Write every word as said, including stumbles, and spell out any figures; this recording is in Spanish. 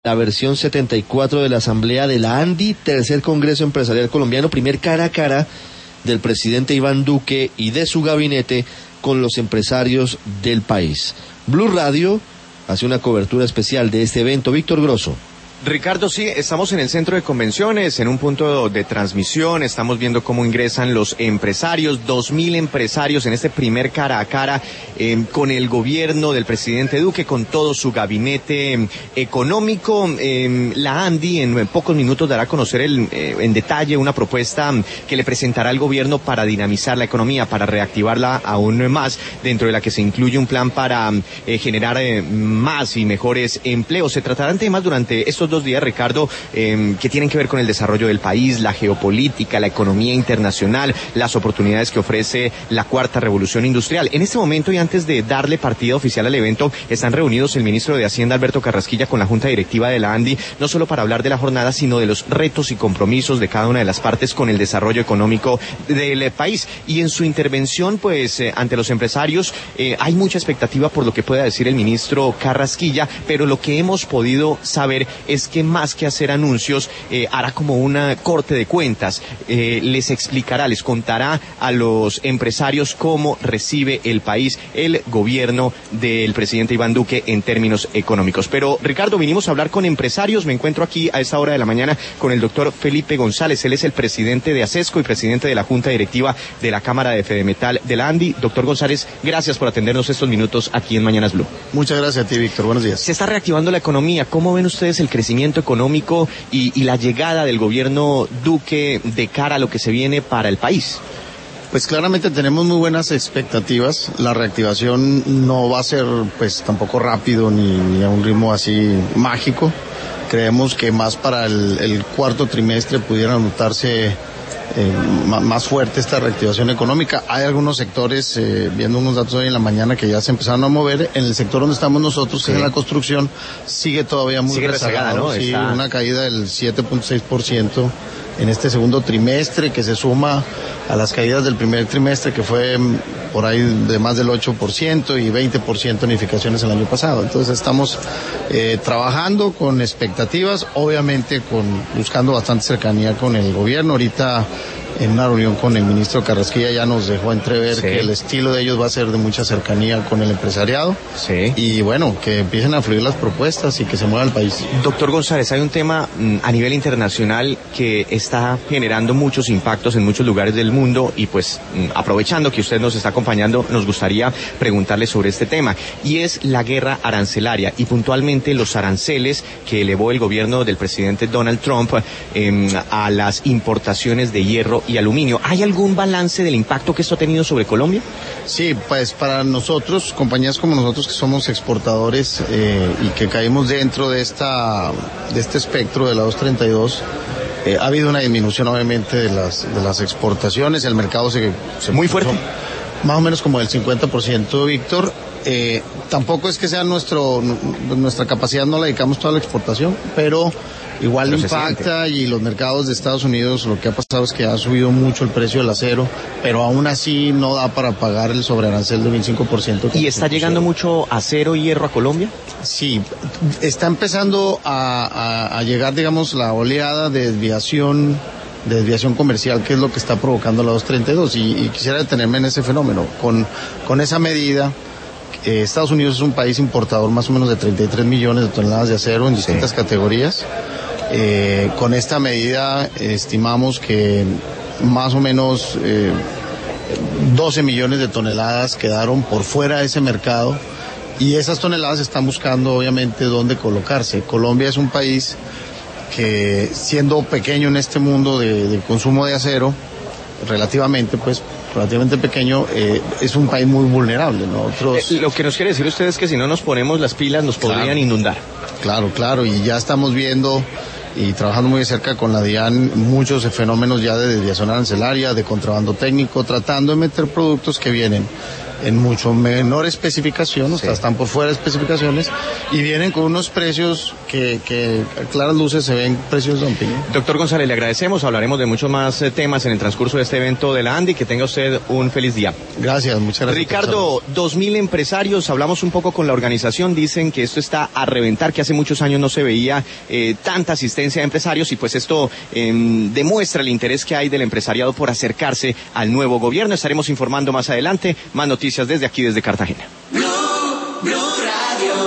La versión setenta y cuatro de la Asamblea de la ANDI, tercer Congreso Empresarial Colombiano, primer cara a cara del presidente Iván Duque y de su gabinete con los empresarios del país. Blue Radio hace una cobertura especial de este evento. Víctor Grosso. Ricardo, sí, estamos en el centro de convenciones, en un punto de transmisión, estamos viendo cómo ingresan los empresarios, dos mil empresarios en este primer cara a cara eh, con el gobierno del presidente Duque, con todo su gabinete eh, económico. Eh, la ANDI en, en pocos minutos dará a conocer el, eh, en detalle una propuesta que le presentará al gobierno para dinamizar la economía, para reactivarla aún más, dentro de la que se incluye un plan para eh, generar eh, más y mejores empleos. Se tratarán temas durante estos dos días, Ricardo, eh, que tienen que ver con el desarrollo del país, la geopolítica, la economía internacional, las oportunidades que ofrece la cuarta revolución industrial. En este momento, y antes de darle partida oficial al evento, están reunidos el ministro de Hacienda, Alberto Carrasquilla, con la junta directiva de la ANDI, no solo para hablar de la jornada, sino de los retos y compromisos de cada una de las partes con el desarrollo económico del país. Y en su intervención, pues, eh, ante los empresarios, eh, hay mucha expectativa por lo que pueda decir el ministro Carrasquilla, pero lo que hemos podido saber es es que más que hacer anuncios, eh, hará como una corte de cuentas, eh, les explicará, les contará a los empresarios cómo recibe el país el gobierno del presidente Iván Duque en términos económicos. Pero, Ricardo, vinimos a hablar con empresarios. Me encuentro aquí a esta hora de la mañana con el doctor Felipe González. Él es el presidente de ASESCO y presidente de la Junta Directiva de la Cámara de Fedemetal de la ANDI. Doctor González, gracias por atendernos estos minutos aquí en Mañanas Blue. Muchas gracias a ti, Víctor. Buenos días. Se está reactivando la economía. ¿Cómo ven ustedes el crecimiento económico y, y la llegada del gobierno Duque de cara a lo que se viene para el país? Pues claramente tenemos muy buenas expectativas. La reactivación no va a ser pues tampoco rápido ni, ni a un ritmo así mágico. Creemos que más para el, el cuarto trimestre pudiera notarse Eh, más fuerte esta reactivación económica. Hay algunos sectores, eh, viendo unos datos hoy en la mañana, que ya se empezaron a mover. En el sector donde estamos nosotros, sí, que es en la construcción, sigue todavía muy sigue rezagada, ¿no? Sí, Está... una caída del siete punto seis por ciento en este segundo trimestre, que se suma a las caídas del primer trimestre, que fue por ahí de más del ocho por ciento y veinte por ciento en edificaciones el año pasado. Entonces estamos eh, trabajando con expectativas, obviamente con buscando bastante cercanía con el gobierno. Ahorita en una reunión con el ministro Carrasquilla ya nos dejó entrever, sí, que el estilo de ellos va a ser de mucha cercanía con el empresariado. Sí. Y bueno, que empiecen a fluir las propuestas y que se mueva el país. Doctor González, hay un tema mm, a nivel internacional que está generando muchos impactos en muchos lugares del mundo y pues mm, aprovechando que usted nos está acompañando, nos gustaría preguntarle sobre este tema, y es la guerra arancelaria y puntualmente los aranceles que elevó el gobierno del presidente Donald Trump eh, a las importaciones de hierro y aluminio. ¿Hay algún balance del impacto que esto ha tenido sobre Colombia? Sí, pues para nosotros, compañías como nosotros que somos exportadores eh, y que caímos dentro de esta de este espectro de la doscientos treinta y dos, eh, ha habido una disminución obviamente de las de las exportaciones. El mercado se, se muy fuerte, más o menos como del cincuenta por ciento, Víctor. Eh, tampoco es que sea nuestro nuestra capacidad, no la dedicamos toda la exportación, pero igual pero impacta, y los mercados de Estados Unidos, lo que ha pasado es que ha subido mucho el precio del acero, pero aún así no da para pagar el sobrearancel del veinticinco por ciento. ¿Y está llegando mucho acero y hierro a Colombia? Sí, está empezando a, a, a llegar, digamos, la oleada de desviación de desviación comercial, que es lo que está provocando la doscientos treinta y dos, y, y quisiera detenerme en ese fenómeno. Con, con esa medida, eh, Estados Unidos es un país importador más o menos de treinta y tres millones de toneladas de acero en distintas, sí, categorías. Eh, con esta medida eh, estimamos que más o menos eh, doce millones de toneladas quedaron por fuera de ese mercado, y esas toneladas están buscando obviamente dónde colocarse. Colombia es un país que, siendo pequeño en este mundo de, de consumo de acero, relativamente pues relativamente pequeño, eh, es un país muy vulnerable, ¿no? Otros... Eh, lo que nos quiere decir usted es que si no nos ponemos las pilas nos podrían, claro, inundar. Claro, claro, y ya estamos viendo y trabajando muy de cerca con la DIAN muchos fenómenos ya de desviación arancelaria, de contrabando técnico, tratando de meter productos que vienen en mucho menor especificación, o sea, están por fuera de especificaciones y vienen con unos precios que, que a claras luces se ven precios dumping. Doctor González, le agradecemos, hablaremos de muchos más eh, temas en el transcurso de este evento de la ANDI, que tenga usted un feliz día. Gracias, muchas gracias. Ricardo, dos mil empresarios, hablamos un poco con la organización, dicen que esto está a reventar, que hace muchos años no se veía eh, tanta asistencia de empresarios y pues esto eh, demuestra el interés que hay del empresariado por acercarse al nuevo gobierno. Estaremos informando más adelante, más noticias desde aquí, desde Cartagena.